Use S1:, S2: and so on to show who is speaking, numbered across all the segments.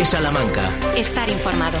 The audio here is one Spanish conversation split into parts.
S1: de Salamanca.
S2: Estar informado.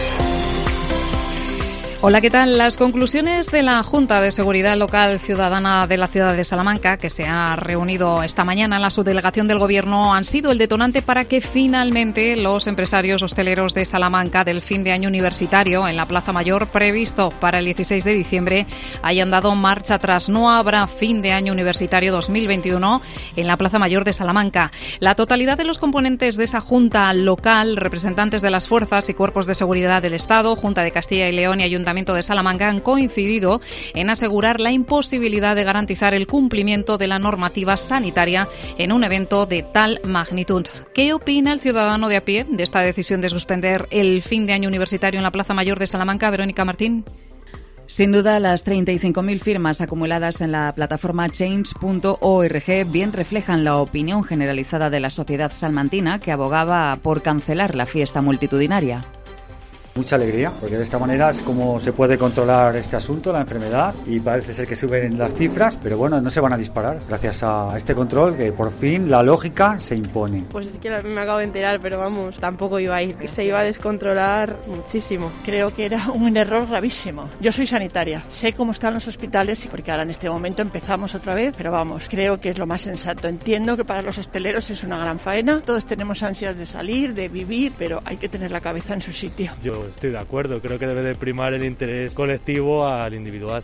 S3: Hola, ¿qué tal? Las conclusiones de la Junta de Seguridad Local Ciudadana de la ciudad de Salamanca, que se ha reunido esta mañana en la subdelegación del Gobierno, han sido el detonante para que finalmente los empresarios hosteleros de Salamanca del fin de año universitario en la Plaza Mayor previsto para el 16 de diciembre hayan dado marcha atrás. No habrá fin de año universitario 2021 en la Plaza Mayor de Salamanca. La totalidad de los componentes de esa Junta local, representantes de las fuerzas y cuerpos de seguridad del Estado, Junta de Castilla y León y Ayuntamiento de Salamanca han coincidido en asegurar la imposibilidad de garantizar el cumplimiento de la normativa sanitaria en un evento de tal magnitud. ¿Qué opina el ciudadano de a pie de esta decisión de suspender el fin de año universitario en la Plaza Mayor de Salamanca? Verónica Martín.
S4: Sin duda, las 35.000 firmas acumuladas en la plataforma change.org bien reflejan la opinión generalizada de la sociedad salmantina, que abogaba por cancelar la fiesta multitudinaria.
S5: Mucha alegría, porque de esta manera es como se puede controlar este asunto, la enfermedad, y parece ser que suben las cifras, pero bueno, no se van a disparar gracias a este control que por fin la lógica se impone.
S6: Pues es que me acabo de enterar, pero vamos, tampoco iba a ir, se iba a descontrolar muchísimo.
S7: Creo que era un error gravísimo. Yo soy sanitaria, sé cómo están los hospitales, porque ahora en este momento empezamos otra vez, pero vamos, creo que es lo más sensato. Entiendo que para los hosteleros es una gran faena, todos tenemos ansias de salir, de vivir, pero hay que tener la cabeza en su sitio.
S8: Yo estoy de acuerdo, creo que debe de primar el interés colectivo al individual.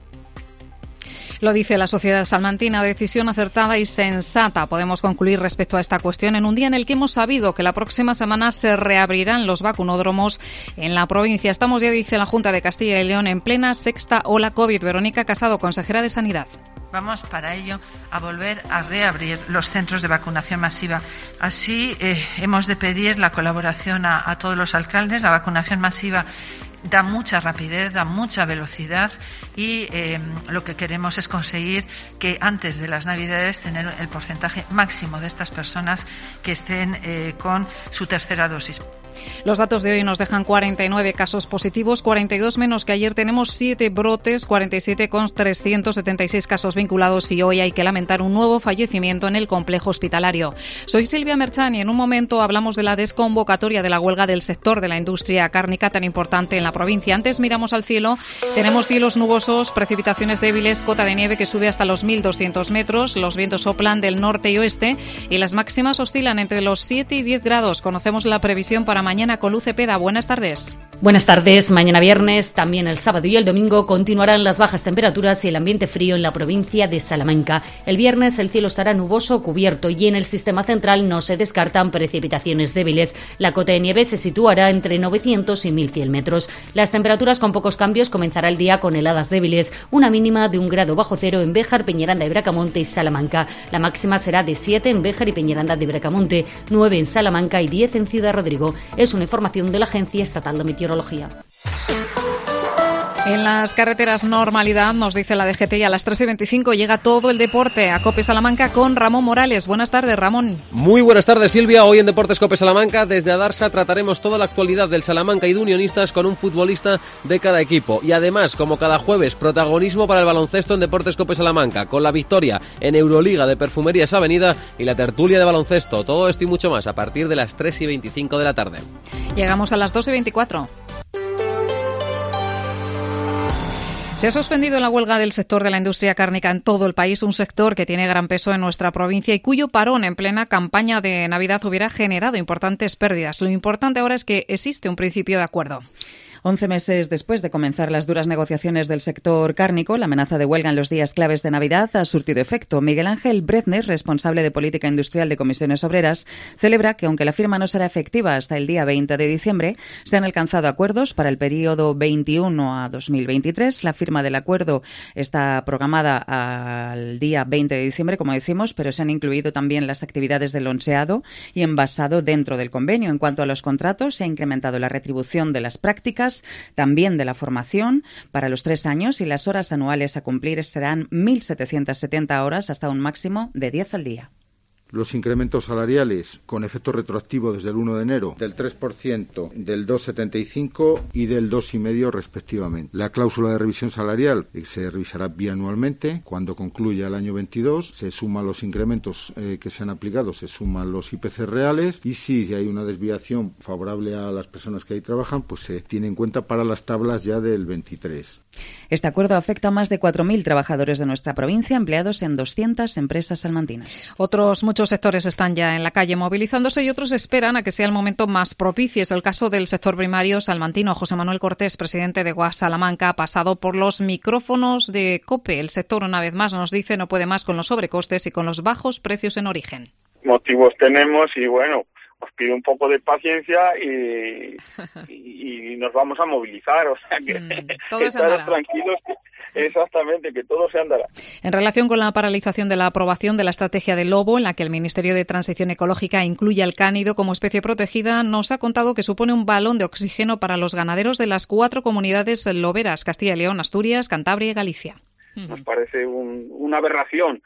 S3: Lo dice la sociedad salmantina, decisión acertada y sensata. Podemos concluir respecto a esta cuestión en un día en el que hemos sabido que la próxima semana se reabrirán los vacunódromos en la provincia. Estamos, ya dice la Junta de Castilla y León, en plena sexta ola COVID. Verónica Casado, consejera de Sanidad.
S9: Vamos para ello a volver a reabrir los centros de vacunación masiva. Así hemos de pedir la colaboración a todos los alcaldes. La vacunación masiva da mucha rapidez, da mucha velocidad y lo que queremos es conseguir que antes de las Navidades tener el porcentaje máximo de estas personas que estén con su tercera dosis.
S3: Los datos de hoy nos dejan 49 casos positivos, 42 menos que ayer. Tenemos 7 brotes, 47 con 376 casos vinculados y hoy hay que lamentar un nuevo fallecimiento en el complejo hospitalario. Soy Silvia Merchán y en un momento hablamos de la desconvocatoria de la huelga del sector de la industria cárnica tan importante en la provincia. Antes miramos al cielo, tenemos cielos nubosos, precipitaciones débiles, cota de nieve que sube hasta los 1.200 metros, los vientos soplan del norte y oeste y las máximas oscilan entre los 7 y 10 grados. Conocemos la previsión para mañana con Luz Cepeda. Buenas tardes.
S10: Buenas tardes. Mañana viernes, también el sábado y el domingo continuarán las bajas temperaturas y el ambiente frío en la provincia de Salamanca. El viernes el cielo estará nuboso, cubierto y en el sistema central no se descartan precipitaciones débiles. La cota de nieve se situará entre 900 y 1.100 metros. Las temperaturas con pocos cambios. Comenzará el día con heladas débiles, una mínima de 1 grado bajo cero en Béjar, Peñaranda de Bracamonte y Salamanca. La máxima será de 7 en Béjar y Peñaranda de Bracamonte, 9 en Salamanca y 10 en Ciudad Rodrigo. Es una información de la Agencia Estatal de Meteorología.
S3: En las carreteras normalidad, nos dice la DGT, y a las 3:25 llega todo el deporte a COPE Salamanca con Ramón Morales. Buenas tardes, Ramón.
S11: Muy buenas tardes, Silvia. Hoy en Deportes COPE Salamanca, desde Adarsa, trataremos toda la actualidad del Salamanca y de Unionistas con un futbolista de cada equipo. Y además, como cada jueves, protagonismo para el baloncesto en Deportes COPE Salamanca, con la victoria en Euroliga de Perfumerías Avenida y la tertulia de baloncesto. Todo esto y mucho más a partir de las 3:25 de la tarde.
S3: Llegamos a las 2:24. Se ha suspendido la huelga del sector de la industria cárnica en todo el país, un sector que tiene gran peso en nuestra provincia y cuyo parón en plena campaña de Navidad hubiera generado importantes pérdidas. Lo importante ahora es que existe un principio de acuerdo.
S4: 11 meses después de comenzar las duras negociaciones del sector cárnico, la amenaza de huelga en los días claves de Navidad ha surtido efecto. Miguel Ángel Brezner, responsable de Política Industrial de Comisiones Obreras, celebra que aunque la firma no será efectiva hasta el día 20 de diciembre, se han alcanzado acuerdos para el periodo 21 a 2023. La firma del acuerdo está programada al día 20 de diciembre, como decimos, pero se han incluido también las actividades del onseado y envasado dentro del convenio. En cuanto a los contratos, se ha incrementado la retribución de las prácticas, también de la formación para los 3 años y las horas anuales a cumplir serán 1.770 horas hasta un máximo de 10 al día.
S1: los incrementos salariales con efecto retroactivo desde el 1 de enero del 3%, del 2,75% y del 2,5% respectivamente. La cláusula de revisión salarial se revisará bianualmente. Cuando concluya el año 22 se suman los incrementos que se han aplicado, se suman los IPC reales, y si hay una desviación favorable a las personas que ahí trabajan, pues se tiene en cuenta para las tablas ya del 23.
S4: Este acuerdo afecta a más de 4.000 trabajadores de nuestra provincia, empleados en 200 empresas salmantinas.
S3: Otros muchos sectores están ya en la calle movilizándose y otros esperan a que sea el momento más propicio. Es el caso del sector primario salmantino. José Manuel Cortés, presidente de GUAS Salamanca, ha pasado por los micrófonos de COPE. El sector, una vez más, nos dice no puede más con los sobrecostes y con los bajos precios en origen.
S2: Motivos tenemos y bueno, os pido un poco de paciencia y nos vamos a movilizar, o sea que estaros tranquilos, exactamente, que todo se andará.
S3: En relación con la paralización de la aprobación de la estrategia del lobo, en la que el Ministerio de Transición Ecológica incluye al cánido como especie protegida, nos ha contado que supone un balón de oxígeno para los ganaderos de las 4 comunidades loberas: Castilla y León, Asturias, Cantabria y Galicia.
S2: Nos parece una aberración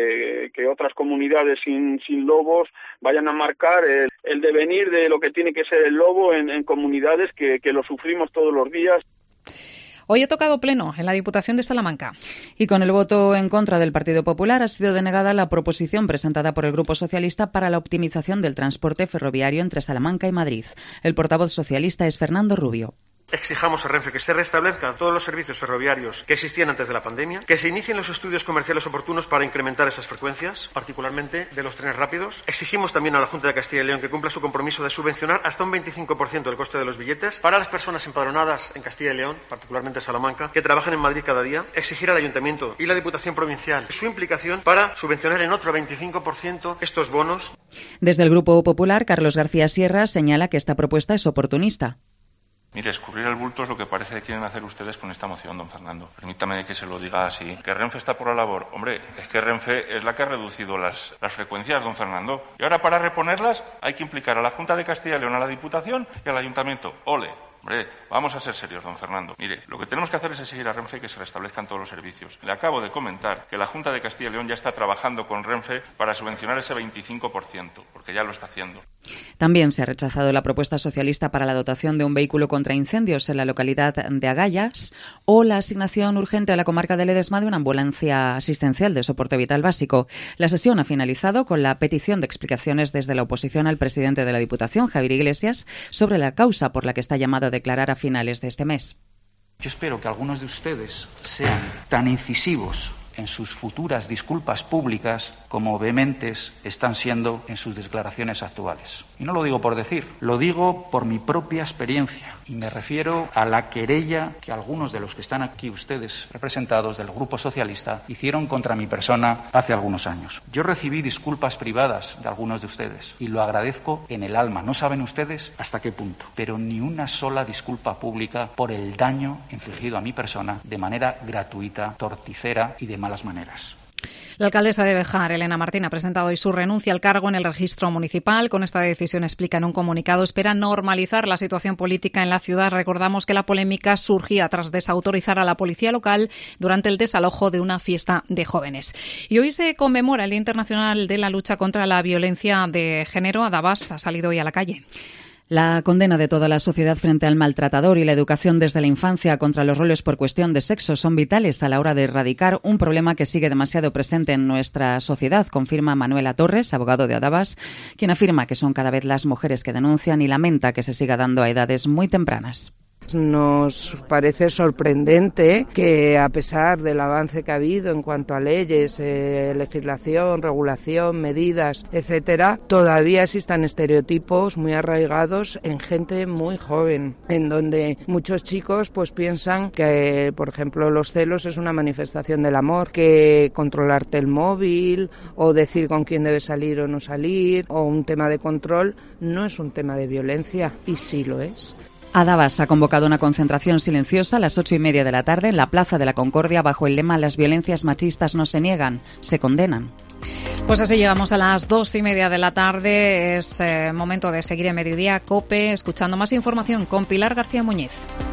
S2: que otras comunidades sin lobos vayan a marcar el devenir de lo que tiene que ser el lobo en comunidades que lo sufrimos todos los días.
S3: Hoy ha tocado pleno en la Diputación de Salamanca.
S4: Y con el voto en contra del Partido Popular ha sido denegada la proposición presentada por el Grupo Socialista para la optimización del transporte ferroviario entre Salamanca y Madrid. El portavoz socialista es Fernando Rubio.
S12: Exijamos a Renfe que se restablezcan todos los servicios ferroviarios que existían antes de la pandemia, que se inicien los estudios comerciales oportunos para incrementar esas frecuencias, particularmente de los trenes rápidos. Exigimos también a la Junta de Castilla y León que cumpla su compromiso de subvencionar hasta un 25% del coste de los billetes para las personas empadronadas en Castilla y León, particularmente Salamanca, que trabajan en Madrid cada día. Exigir al Ayuntamiento y la Diputación Provincial su implicación para subvencionar en otro 25% estos bonos.
S4: Desde el Grupo Popular, Carlos García Sierra señala que esta propuesta es oportunista.
S13: Mire, escurrir el bulto es lo que parece que quieren hacer ustedes con esta moción, don Fernando. Permítame que se lo diga así. ¿Que Renfe está por la labor? Hombre, es que Renfe es la que ha reducido las frecuencias, don Fernando. Y ahora, para reponerlas, hay que implicar a la Junta de Castilla y León, a la Diputación y al Ayuntamiento. ¡Ole! Hombre, vamos a ser serios, don Fernando. Mire, lo que tenemos que hacer es exigir a Renfe que se restablezcan todos los servicios. Le acabo de comentar que la Junta de Castilla y León ya está trabajando con Renfe para subvencionar ese 25%, porque ya lo está haciendo.
S4: También se ha rechazado la propuesta socialista para la dotación de un vehículo contra incendios en la localidad de Agallas o la asignación urgente a la comarca de Ledesma de una ambulancia asistencial de soporte vital básico. La sesión ha finalizado con la petición de explicaciones desde la oposición al presidente de la Diputación, Javier Iglesias, sobre la causa por la que está llamado a declarar a finales de este mes.
S14: Yo espero que algunos de ustedes sean tan incisivos en sus futuras disculpas públicas como vehementes están siendo en sus declaraciones actuales. Y no lo digo por decir, lo digo por mi propia experiencia. Y me refiero a la querella que algunos de los que están aquí ustedes representados del Grupo Socialista hicieron contra mi persona hace algunos años. Yo recibí disculpas privadas de algunos de ustedes y lo agradezco en el alma. No saben ustedes hasta qué punto. Pero ni una sola disculpa pública por el daño infligido a mi persona de manera gratuita, torticera y de malas maneras.
S3: La alcaldesa de Béjar, Elena Martín, ha presentado hoy su renuncia al cargo en el registro municipal. Con esta decisión, explica en un comunicado, espera normalizar la situación política en la ciudad. Recordamos que la polémica surgía tras desautorizar a la policía local durante el desalojo de una fiesta de jóvenes. Y hoy se conmemora el Día Internacional de la Lucha contra la Violencia de Género. Adabas ha salido hoy a la calle.
S4: La condena de toda la sociedad frente al maltratador y la educación desde la infancia contra los roles por cuestión de sexo son vitales a la hora de erradicar un problema que sigue demasiado presente en nuestra sociedad, confirma Manuela Torres, abogado de Adabas, quien afirma que son cada vez las mujeres que denuncian y lamenta que se siga dando a edades muy tempranas.
S15: Nos parece sorprendente que, a pesar del avance que ha habido en cuanto a leyes, legislación, regulación, medidas, etcétera, todavía existan estereotipos muy arraigados en gente muy joven, en donde muchos chicos pues piensan que, por ejemplo, los celos es una manifestación del amor, que controlarte el móvil o decir con quién debes salir o no salir, o un tema de control, no es un tema de violencia, y sí lo es.
S4: Adabas ha convocado una concentración silenciosa a las 8:30 de la tarde en la Plaza de la Concordia bajo el lema «Las violencias machistas no se niegan, se condenan».
S3: Pues así llegamos a las 2:30 de la tarde. Es momento de seguir en Mediodía COPE, escuchando más información con Pilar García Muñiz.